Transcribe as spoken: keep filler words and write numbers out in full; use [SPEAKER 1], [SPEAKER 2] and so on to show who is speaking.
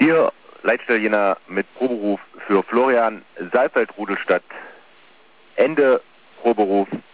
[SPEAKER 1] Hier Leitstelle mit Proberuf für Florian Saalfeld Rudelstadt. Ende Proberuf.